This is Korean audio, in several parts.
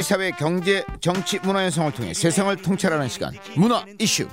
사회, 경제, 정치, 문화 현상을 통해 세상을 통찰하는 시간, 문화 이슈.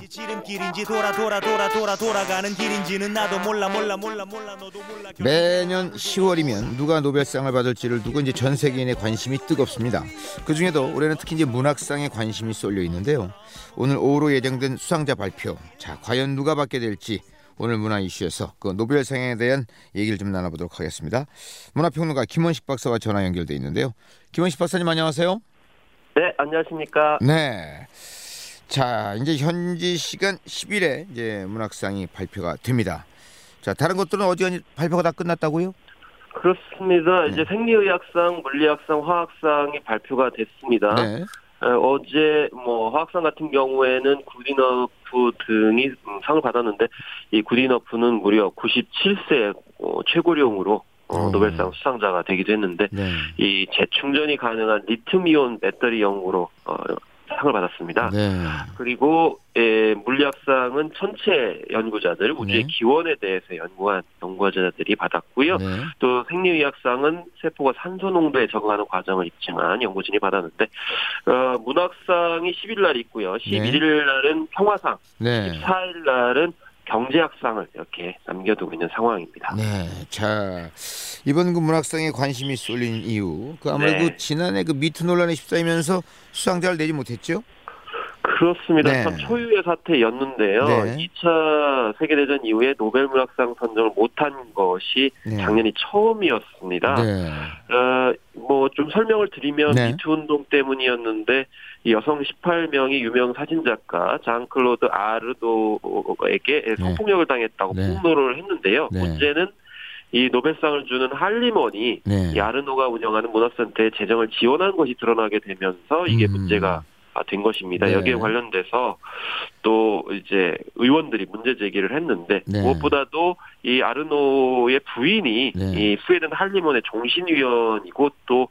매년 10월이면 누가 노벨상을 받을지를 두고 이제 전 세계인의 관심이 뜨겁습니다. 그 중에도 올해는 특히 이제 문학상에 관심이 쏠려 있는데요. 오늘 오후로 예정된 수상자 발표. 자, 과연 누가 받게 될지 오늘 문화 이슈에서 그 노벨상에 대한 얘기를 좀 나눠보도록 하겠습니다. 문화평론가 김원식 박사와 전화 연결돼 있는데요. 김원식 박사님 안녕하세요. 네, 안녕하십니까. 네. 자, 이제 현지 시간 10일에 이제 문학상이 발표가 됩니다. 자, 다른 것들은 어디가 발표가 다 끝났다고요? 그렇습니다. 이제 생리의학상, 물리학상, 화학상이 발표가 됐습니다. 네. 어제 화학상 같은 경우에는 구디너프 등이 상을 받았는데 이 구디너프는 무려 97세 최고령으로 노벨상 수상자가 되기도 했는데 네. 이 재충전이 가능한 리튬이온 배터리형으로 상을 받았습니다. 네. 그리고 물리학상은 천체 연구자들, 우주의 네. 기원에 대해서 연구한 연구자들이 받았고요. 네. 또 생리의학상은 세포가 산소 농도에 적응하는 과정을 입증한 연구진이 받았는데 문학상이 10일 날 있고요. 11일 날은 평화상, 네. 14일 날은 경제학상을 이렇게 남겨두고 있는 상황입니다. 네. 자, 이번 그 문학상에 관심이 쏠린 이유, 그 아무래도 네. 지난해 그 미투 논란에 휩싸이면서 수상자를 내지 못했죠? 그렇습니다. 네. 참 초유의 사태였는데요. 네. 2차 세계대전 이후에 노벨문학상 선정을 못한 것이 네. 작년이 처음이었습니다. 네. 좀 설명을 드리면 네. 미투 운동 때문이었는데 이 여성 18명이 유명 사진작가 장클로드 아르도에게 성폭력을 당했다고 네. 폭로를 했는데요. 네. 문제는 이 노벨상을 주는 할리먼이 네. 이 아르노가 운영하는 문화센터의 재정을 지원한 것이 드러나게 되면서 이게 문제가 된 것입니다. 네. 여기에 관련돼서 또 이제 의원들이 문제 제기를 했는데 네. 무엇보다도 이 아르노의 부인이 네. 이 스웨덴 할리먼의 종신위원이고 또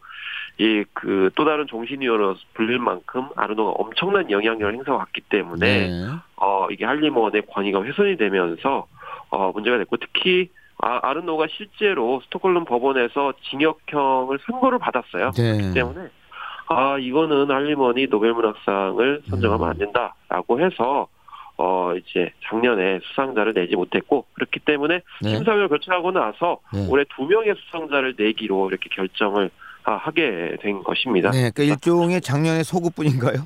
또 다른 종신위원으로 불릴 만큼 아르노가 엄청난 영향력을 행사해왔기 때문에 네. 이게 할리먼의 권위가 훼손이 되면서 문제가 됐고 특히 아르노가 실제로 스톡홀름 법원에서 징역형을 선고를 받았어요. 네. 그렇기 때문에 이거는 할리먼이 노벨문학상을 선정하면 안 된다라고 해서 이제 작년에 수상자를 내지 못했고 그렇기 때문에 네. 심사위를 거쳐하고 나서 네. 올해 2명의 수상자를 내기로 이렇게 결정을 하게 된 것입니다. 네, 그러니까 일종의 작년의 소급뿐인가요?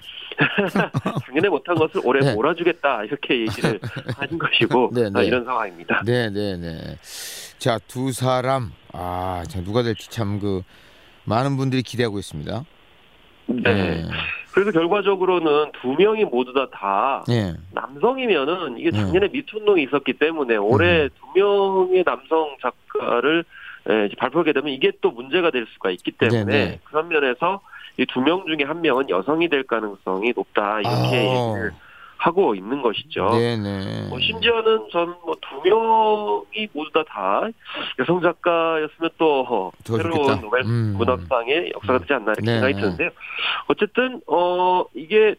작년에 못한 것을 올해 네. 몰아주겠다 이렇게 얘기를 하는 것이고 네, 네. 이런 상황입니다. 네. 자, 두 사람 자, 누가 될지 참 많은 분들이 기대하고 있습니다. 네. 그래서 결과적으로는 2명이 모두 다 네. 남성이면은 이게 작년에 미투 운동이 있었기 때문에 올해 2명의 남성 작가를 이제 발표하게 되면 이게 또 문제가 될 수가 있기 때문에 네. 그런 면에서 이 2명 중에 1명은 여성이 될 가능성이 높다 이렇게 얘기를 하고 있는 것이죠. 네네. 심지어는 전 2명이 모두 다 여성 작가였으면 또 새로운 좋겠다. 노벨 문학상의 역사가 되지 않나 이렇게 네. 생각이 드는데요. 어쨌든 이게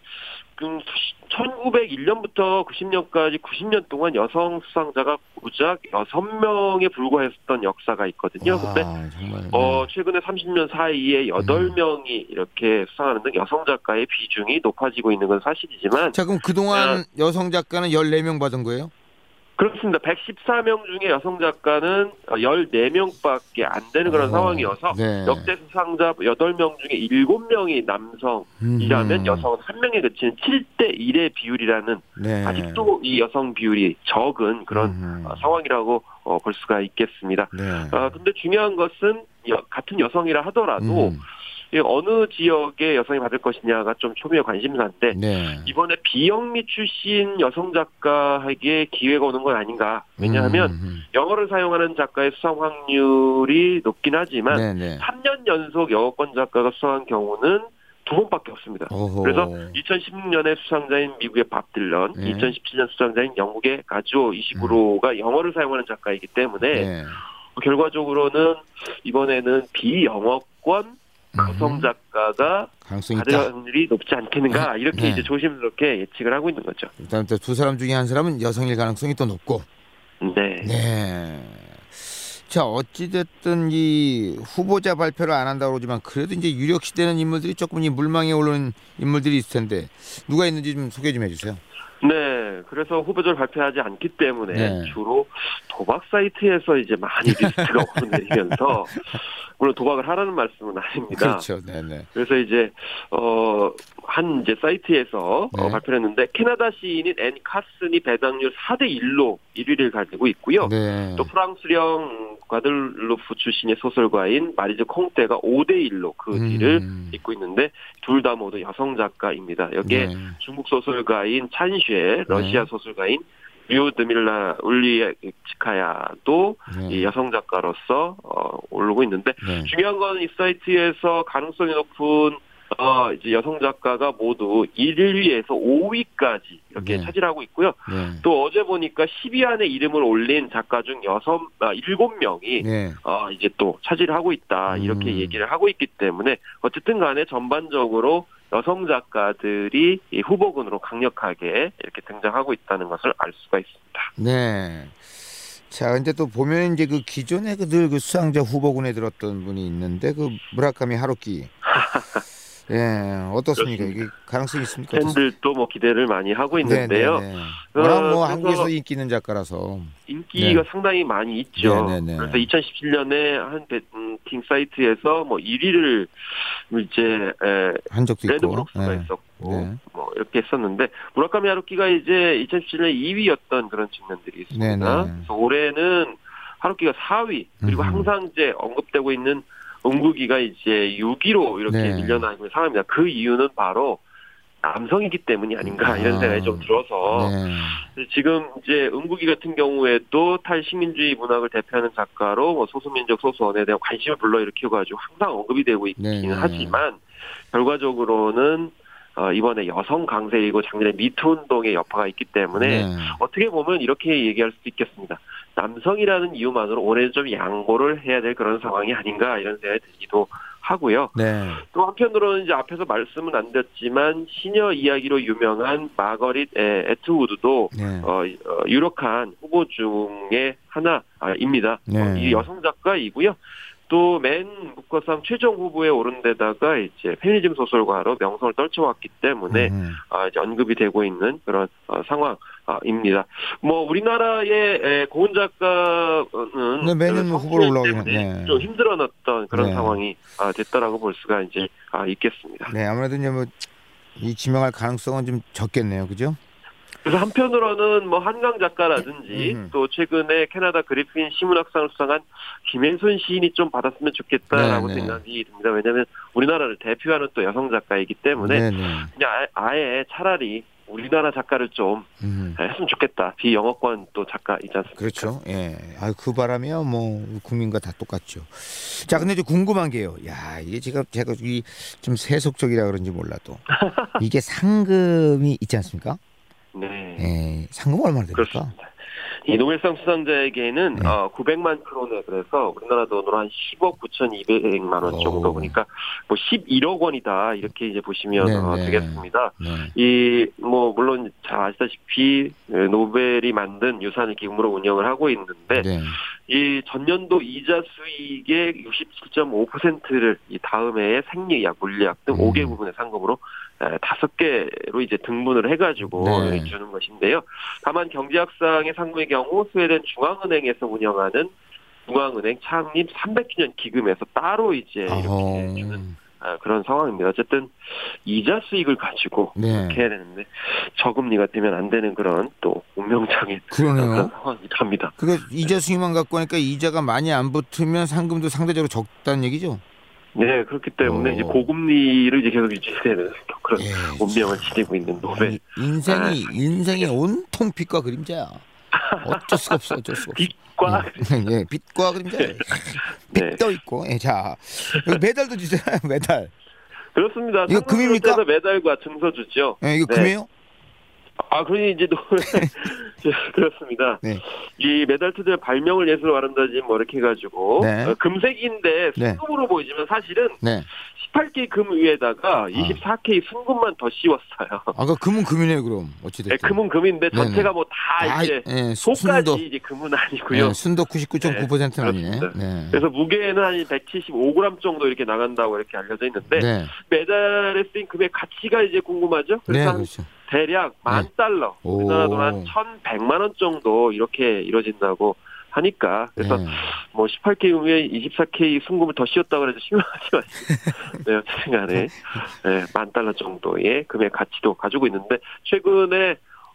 1901년부터 90년까지 90년 동안 여성 수상자가 고작 6명에 불과했던 역사가 있거든요. 근데 정말, 최근에 30년 사이에 8명이 이렇게 수상하는 등 여성 작가의 비중이 높아지고 있는 건 사실이지만 자, 그럼 그동안 여성 작가는 14명 받은 거예요? 그렇습니다. 114명 중에 여성 작가는 14명밖에 안 되는 그런 상황이어서 네. 역대 수상자 8명 중에 7명이 남성이라면 여성은 1명에 그치는 7대 1의 비율이라는 네. 아직도 이 여성 비율이 적은 그런 상황이라고 볼 수가 있겠습니다. 네. 근데 중요한 것은 같은 여성이라 하더라도 어느 지역의 여성이 받을 것이냐가 좀 초미의 관심사인데 네. 이번에 비영미 출신 여성 작가에게 기회가 오는 건 아닌가. 왜냐하면 영어를 사용하는 작가의 수상 확률이 높긴 하지만 3년 연속 영어권 작가가 수상한 경우는 2번밖에 없습니다. 어허. 그래서 2016년에 수상자인 미국의 밥 딜런, 2017년 수상자인 영국의 가즈오 이시구로가 영어를 사용하는 작가이기 때문에 결과적으로는 이번에는 비영어권 여성 작가가 받을 확률이 높지 않겠는가 이렇게 이제 조심스럽게 예측을 하고 있는 거죠. 일단 두 사람 중에 한 사람은 여성일 가능성이 또 높고. 네. 자, 어찌됐든 이 후보자 발표를 안 한다고 그러지만 그래도 이제 유력시되는 인물들이 조금 이 물망에 오르는 인물들이 있을 텐데 누가 있는지 좀 소개 좀 해주세요. 네, 그래서 후보자를 발표하지 않기 때문에 네. 주로 도박 사이트에서 이제 많이 리스트가 오르내리면서 물론 도박을 하라는 말씀은 아닙니다. 그렇죠, 네네. 그래서 이제 한 이제 사이트에서 발표를 했는데 캐나다 시인인 앤 카슨이 배당률 4대1로 1위를 가지고 있고요. 네. 또 프랑스령 과들루프 출신의 소설가인 마리즈 콩떼가 5대1로 그 뒤를 잇고 있는데 둘 다 모두 여성 작가입니다. 여기에 중국 소설가인 찬쉐, 러시아 소설가인 류드밀라 울리치카야도 이 여성 작가로서 오르고 있는데 중요한 건 이 사이트에서 가능성이 높은 이제 여성 작가가 모두 1위에서 5위까지 이렇게 차지하고 있고요. 또 어제 보니까 10위 안에 이름을 올린 작가 중 7명이 이제 또 차지를 하고 있다. 이렇게 얘기를 하고 있기 때문에 어쨌든 간에 전반적으로 여성 작가들이 이 후보군으로 강력하게 이렇게 등장하고 있다는 것을 알 수가 있습니다. 네. 자, 근데 또 보면 이제 그 기존에 늘 그 수상자 후보군에 들었던 분이 있는데 그 무라카미 하루키. 예, 어떻습니까? 이게 가능성이 있습니까? 팬들도 뭐 기대를 많이 하고 있는데요. 워낙 뭐 한국에서 인기 있는 작가라서 인기가 상당히 많이 있죠. 그래서 2017년에 한 배팅 사이트에서 뭐 1위를 이제 한 적도 있고, 레드브록스가 있었고, 뭐 이렇게 했었는데 무라카미 하루키가 이제 2017년에 2위였던 그런 측면들이 있습니다. 그래서 올해는 하루키가 4위 그리고 항상 이제 언급되고 있는 응국이가 이제 6위로 이렇게 밀려나 있는 상황입니다. 그 이유는 바로 남성이기 때문이 아닌가 이런 생각이 좀 들어서 지금 이제 응국이 같은 경우에도 탈시민주의 문학을 대표하는 작가로 뭐 소수민족 소수언에 대한 관심을 불러일으키고 가지고 항상 언급이 되고 있기는 하지만 결과적으로는 이번에 여성 강세이고 작년에 미투 운동의 여파가 있기 때문에 어떻게 보면 이렇게 얘기할 수도 있겠습니다. 남성이라는 이유만으로 올해는 좀 양보를 해야 될 그런 상황이 아닌가 이런 생각이 들기도 하고요. 또 한편으로는 이제 앞에서 말씀은 안 드렸지만 시녀 이야기로 유명한 마거릿 애트우드도 유력한 후보 중에 하나입니다. 이 여성 작가이고요. 또 맨 북커상 최종 후보에 오른 데다가 이제 페미니즘 소설가로 명성을 떨쳐왔기 때문에 이제 언급이 되고 있는 그런 상황입니다. 뭐 우리나라의 고은 작가는 매년 후보로 올라오는 좀 힘들어놨던 그런 상황이 됐다라고 볼 수가 이제 있겠습니다. 네, 아무래도 이제 뭐 이 지명할 가능성은 좀 적겠네요, 그죠? 그래서 한편으로는 뭐 한강 작가라든지 또 최근에 캐나다 그리핀 시문학상을 수상한 김앤손 시인이 좀 받았으면 좋겠다라고 생각이 듭니다. 왜냐하면 우리나라를 대표하는 또 여성 작가이기 때문에 그냥 아예 차라리 우리나라 작가를 좀 했으면 좋겠다. 비영어권 또 작가이지 않습니까? 그렇죠. 예. 그 바람이야 뭐 국민과 다 똑같죠. 자, 근데 좀 궁금한 게요. 야, 이게 제가 좀 세속적이라 그런지 몰라도 이게 상금이 있지 않습니까? 네. 상금 얼마나 됩니까? 그렇습니다. 이 노벨상 수상자에게는 900만 크론에 그래서 우리나라 돈으로 한 10억 9,200만 원 정도 보니까 뭐 11억 원이다 이렇게 이제 보시면 되겠습니다. 이 뭐 물론 잘 아시다시피 노벨이 만든 유산을 기금으로 운영을 하고 있는데 이 전년도 이자 수익의 67.5%를 이 다음 해에 생리약, 물리학 등 5개 부분의 상금으로 5개로 이제 등분을 해가지고 주는 것인데요. 다만 경제학상의 상금의 경우 스웨덴 중앙은행에서 운영하는 중앙은행 창립 300주년 기금에서 따로 이제 이렇게 주는 그런 상황입니다. 어쨌든 이자 수익을 가지고 이렇게 해야 되는데 저금리가 되면 안 되는 그런 또 운명장애 그런 상황이 갑니다. 그러니까 이자 수익만 갖고 하니까 이자가 많이 안 붙으면 상금도 상대적으로 적다는 얘기죠? 네, 그렇기 때문에 이제 고금리를 이제 계속 유지되는 그런 운명을 지니고 있는 노벨. 인생이 온통 빛과 그림자야. 어쩔 수가 없어. 빛과 빛과 그림자. 빛도 있고. 자, 메달도 주잖아요. 메달. 그렇습니다. 이거 금입니까? 메달과 증서 주죠. 이거 금이에요? 그러니 이제 그렇습니다. 네. 이 메달 투자의 발명을 예술로 말한다지 뭐 이렇게 해가지고 네. 금색인데 순금으로 보이지만 사실은 네. 18K 금 위에다가 24K 순금만 더 씌웠어요. 아까 금은 금이네 그럼 어찌됐든. 네, 금은 금인데 네네. 전체가 뭐 다 이제 속까지 이제 금은 아니고요. 네, 순도 99.9%는 아니네. 네. 그래서 무게는 한 175g 정도 이렇게 나간다고 이렇게 알려져 있는데 네. 메달에 쓰인 금의 가치가 이제 궁금하죠. 그래서 네, 그렇죠. 대략 $10,000, 우리나라 돈 한 1,100만 원 정도 이렇게 이루어진다고 하니까 그래서 뭐 18K 금에 24K 순금을 더 씌웠다고 해서 실망하지 마시고 네, 어쨌든간에 $10,000 정도의 금의 가치도 가지고 있는데 최근에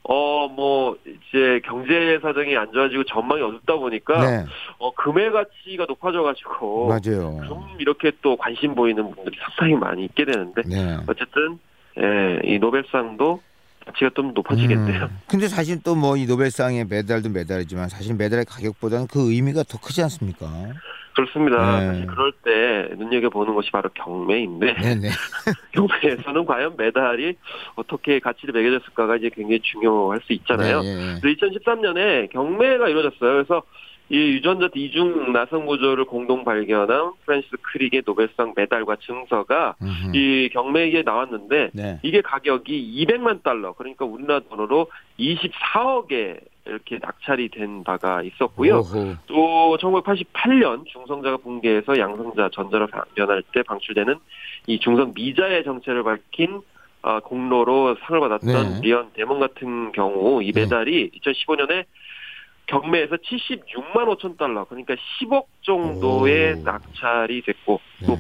뭐 이제 경제 사정이 안 좋아지고 전망이 어둡다 보니까 금의 가치가 높아져가지고 맞아요. 금 이렇게 또 관심 보이는 분들이 상당히 많이 있게 되는데 어쨌든 이 노벨상도 가치가 좀 높아지겠네요. 근데 사실 또 뭐 이 노벨상의 메달도 메달이지만 사실 메달의 가격보다는 그 의미가 더 크지 않습니까? 그렇습니다. 사실 그럴 때 눈여겨보는 것이 바로 경매인데 경매에서는 과연 메달이 어떻게 가치를 매겨졌을까가 이제 굉장히 중요할 수 있잖아요. 2013년에 경매가 이루어졌어요. 그래서 이 유전자 이중 나성 구조를 공동 발견한 프랜시스 크릭의 노벨상 메달과 증서가 이 경매에 나왔는데 이게 가격이 $200만, 그러니까 우리나라 돈으로 24억에 이렇게 낙찰이 된 바가 있었고요. 또 1988년 중성자가 붕괴해서 양성자 전자로 변할 때 방출되는 이 중성 미자의 정체를 밝힌 공로로 상을 받았던 리언 데몬 같은 경우 이 메달이 2015년에 경매에서 $76만 5천, 그러니까 10억 정도의 낙찰이 됐고 또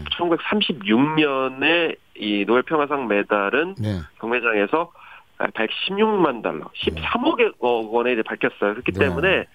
1936년에 이 노벨평화상 메달은 경매장에서 $116만, 13억 원에 이제 밝혔어요. 그렇기 때문에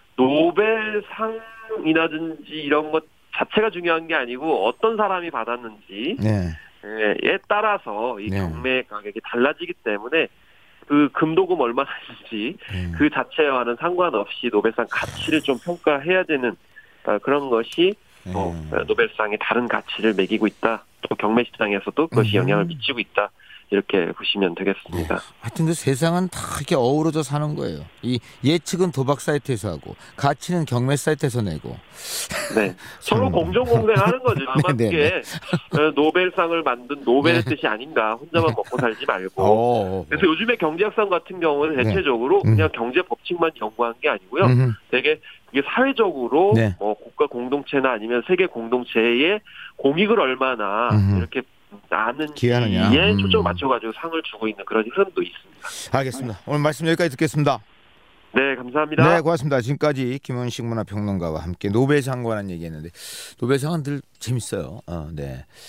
노벨상이라든지 이런 것 자체가 중요한 게 아니고 어떤 사람이 받았는지에 따라서 이 경매 가격이 달라지기 때문에 그 금도금 얼마나인지 그 자체와는 상관없이 노벨상 가치를 좀 평가해야 되는 그런 것이 노벨상의 다른 가치를 매기고 있다. 또 경매 시장에서도 그것이 영향을 미치고 있다. 이렇게 보시면 되겠습니다. 하여튼 그 세상은 다 이렇게 어우러져 사는 거예요. 이 예측은 도박 사이트에서 하고 가치는 경매 사이트에서 내고. 서로 공정 공생하는 거죠. 아마 그게 노벨상을 만든 노벨의 뜻이 아닌가. 혼자만 먹고 살지 말고. 그래서 요즘에 경제학상 같은 경우는 대체적으로 그냥 경제 법칙만 연구한 게 아니고요. 되게 이게 사회적으로 뭐 국가 공동체나 아니면 세계 공동체의 공익을 얼마나 이렇게 아는지에 초점을 맞춰가지고 상을 주고 있는 그런 흐름도 있습니다. 알겠습니다. 오늘 말씀 여기까지 듣겠습니다. 네, 감사합니다. 네, 고맙습니다. 지금까지 김원식 문화평론가와 함께 노벨상과 관한 얘기했는데 노벨상은 늘 재밌어요. 네.